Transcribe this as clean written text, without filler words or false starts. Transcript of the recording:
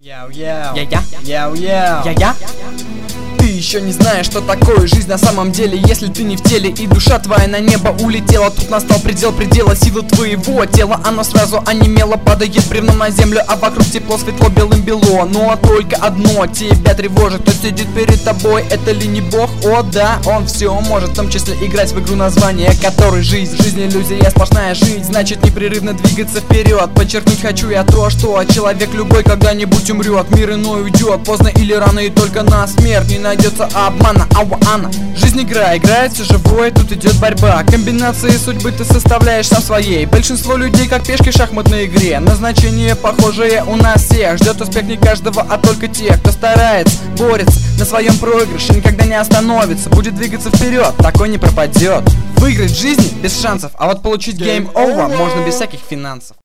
Я. Ты еще не знаешь, что такое жизнь на самом деле, если ты не в теле и душа твоя на небо улетела. Тут настал предел предела силы твоего тела. Оно сразу онемело, падает бревном на землю, а вокруг тепло, светло, белым бело. Но только одно тебя тревожит: кто сидит перед тобой, это ли не Бог? О да, он все может, в том числе играть в игру, название которой жизнь. Жизнь иллюзия, сплошная жизнь, значит непрерывно двигаться вперед. Подчеркнуть хочу я то, что человек любой когда-нибудь умрет. Мир иной уйдет, поздно или рано, и только на смерть не найдется обмана. Ауана. Жизнь играет все живое, тут идет борьба. Комбинации судьбы ты составляешь сам своей. Большинство людей как пешки в шахматной игре. Назначение похожее у нас всех. Ждет успех не каждого, а только тех, кто старается, борется на своем проигрыше, никогда не остановится, будет двигаться вперед, такой не пропадет. Выиграть в жизни без шансов, а вот получить game over можно без всяких финансов.